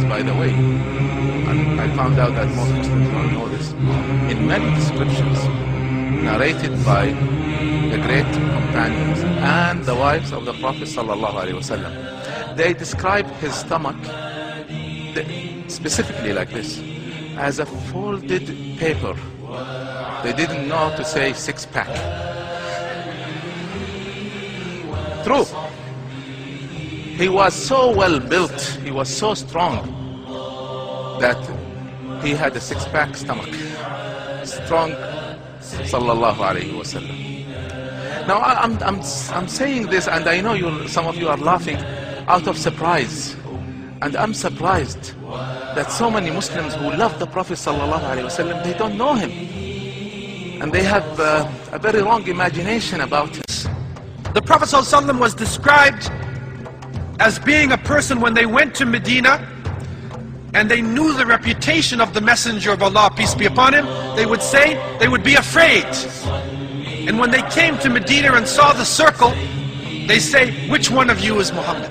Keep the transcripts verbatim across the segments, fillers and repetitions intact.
by the way, and I found out that most Muslims don't know this, in many descriptions narrated by the great companions and the wives of the Prophet sallallahu alaihi wasallam, they describe his stomach specifically like this, as a folded paper. They didn't know to say six pack. True. He was so well built, he was so strong that he had a six pack stomach. Strong, sallallahu alayhi wa sallam. Now I'm, I'm, I'm saying this, and I know you, some of you are laughing out of surprise. And I'm surprised that so many Muslims who love the Prophet sallallahu alayhi wa sallam, they don't know him. And they have uh, a very wrong imagination about him. The Prophet ﷺ was described as being a person, when they went to Medina and they knew the reputation of the Messenger of Allah, peace be upon him, they would say, they would be afraid. And when they came to Medina and saw the circle, they say, which one of you is Muhammad?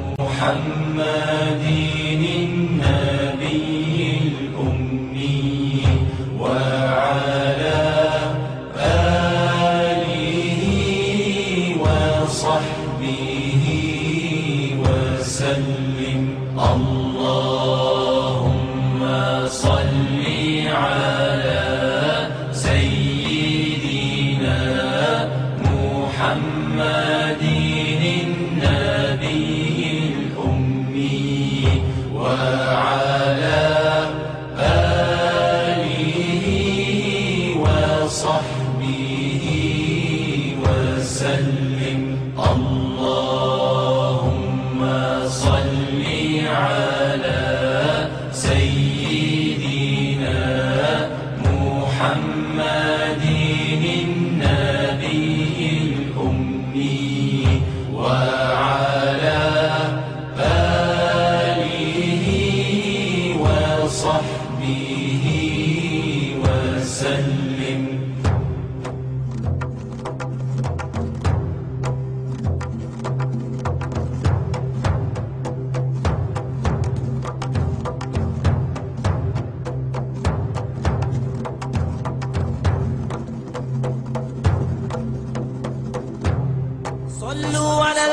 صلوا على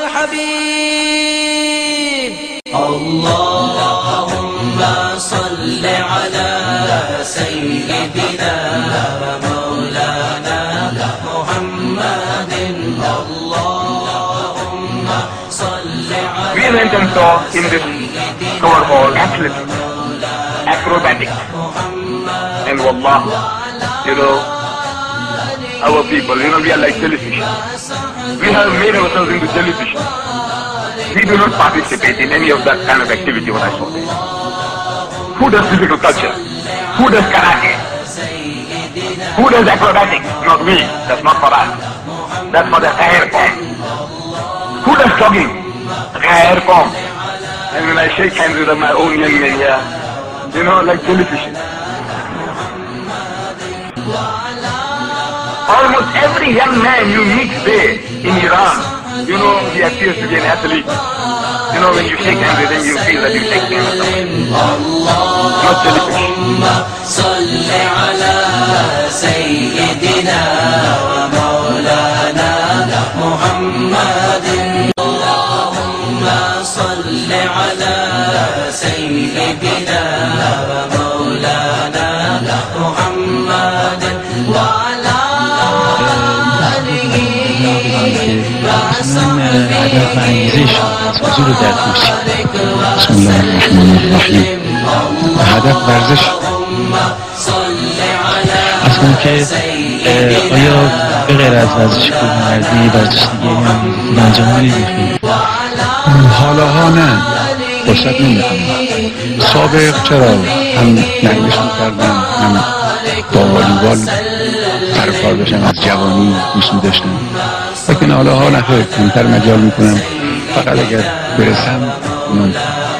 الحبيب اللهم صل على سيدنا ومولانا محمد اللهم صل على We went and saw in this cover hall athletes, acrobatics, and wallah, you know, our people, you know, we are like television. We have made ourselves into television. We do not participate in any of that kind of activity when I saw this. Who does physical culture? Who does karate? Who does acrobatics? Not we. That's not for us. That's for the higher form. Who does jogging? The higher form. And when I shake hands with my own young men here, you know, like television. Almost every young man you meet today in Iran, you know, he appears to be an athlete. You know, when you shake hands with him, you feel that you shake hands with somebody. Not television. هدف انگیزش از حضور در توصیه بسم الله الرحمن الرحیم هدف ورزش از کنم که آیا به غیر از ورزش کوهنوردی ورزش دیگه هم انجام نمیدید؟ حالا ها نه فرصت نمیکنم. سابق چرا هم نرگش میکردم هم با والیبال سرکار بشم، از جوانی دوست می‌داشتم، لیکن حالا ها نخیر کمتر مجال میکنم. فقط اگر برسم اونم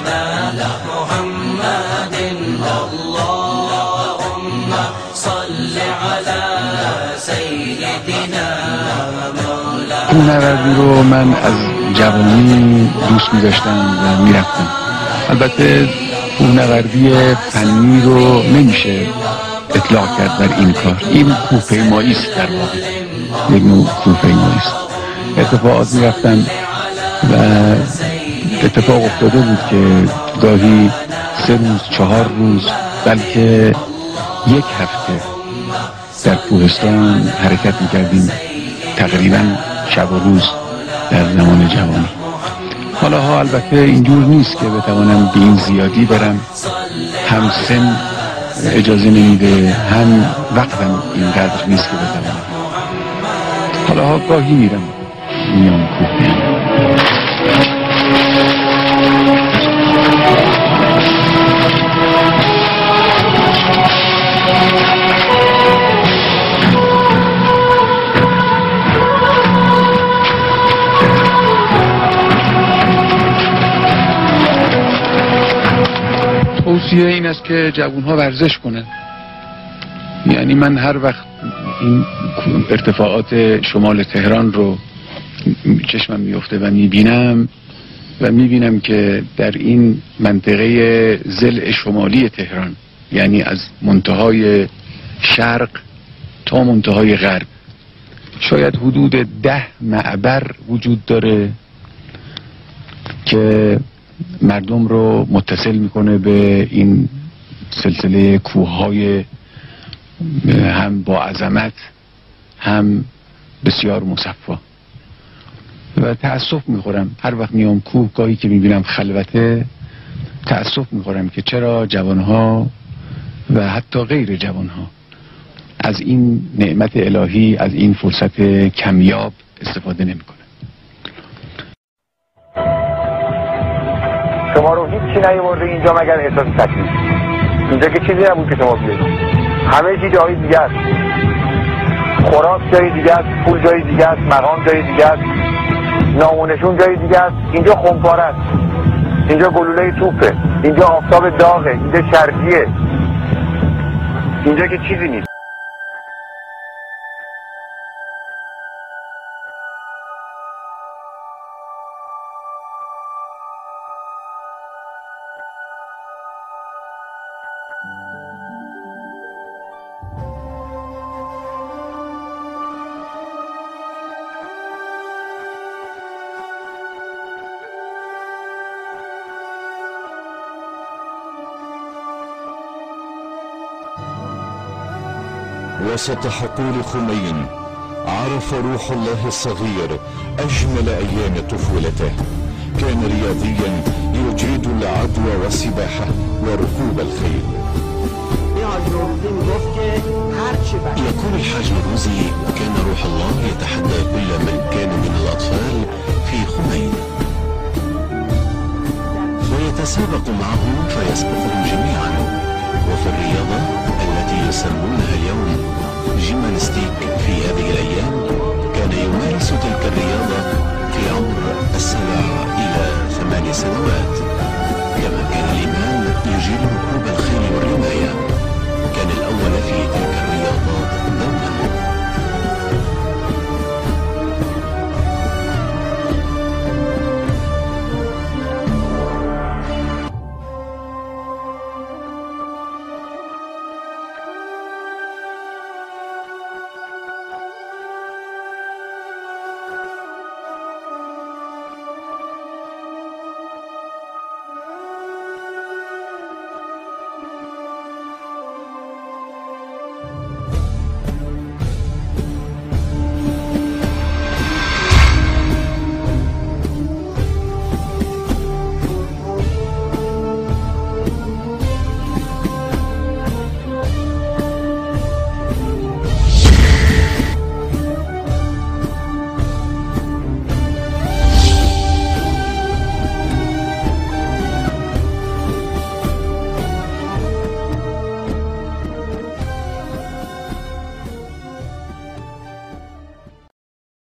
کوهنوردی رو من از جوانی دوست می‌داشتم و میرفتم. البته کوهنوردی فنی رو نمیشه اطلاق کرد بر این کار. این کوهپیمایی است، در واقع یک نوع کوهپیمایی است. اتفاقات میرفتن و اتفاق افتاده بود که گاهی سه روز، چهار روز، بلکه یک هفته در کوهستان حرکت میکردیم، تقریبا شب و روز در زمان جوانی. حالا ها البته اینجور نیست که بتوانم به این زیادی برم، هم سن اجازه نمیده، هم وقتم اینقدر نیست که بتوانم. حالا ها گاهی میرم میام کوه میام. توصیه این است که جوانها ورزش کنن. یعنی من هر وقت این ارتفاعات شمال تهران رو چشمم میفته و میبینم و میبینم که در این منطقه ضلع شمالی تهران، یعنی از منتهای شرق تا منتهای غرب، شاید حدود ده معبر وجود داره که مردم رو متصل میکنه به این سلسله کوههای هم با عظمت هم بسیار مصفا. و تأسف میخورم هر وقت میام کوه، گاهی که میبینم خلوته، تأسف میخورم که چرا جوانها و حتی غیر جوانها از این نعمت الهی، از این فرصت کمیاب استفاده نمیکنه. شما رو هیچی نیورده اینجا مگر احساس تکلیف. اینجا که چیزی نبود که شما بیایید، همه چی جای دیگه است. خوراک جای دیگه است، پول جای دیگه است، مقام جای دیگه است، نامونشون جای دیگه است. اینجا خمپاره است، اینجا گلوله توپه، اینجا آفتاب داغه، اینجا شرجیه، اینجا که چیزی نیست. وسط حقول خمين عرف روح الله الصغير أجمل أيام طفولته. كان رياضيا يجيد العدو والسباحة وركوب الخيل. يقول الحاج مروزي كان روح الله يتحدى كل من كان من الأطفال في خمين، ويتسابق معهم فيسبقهم جميعا. وفي الرياضة التي يسمونها اليوم جيمناستيك في هذه الأيام، كان يمارس تلك الرياضة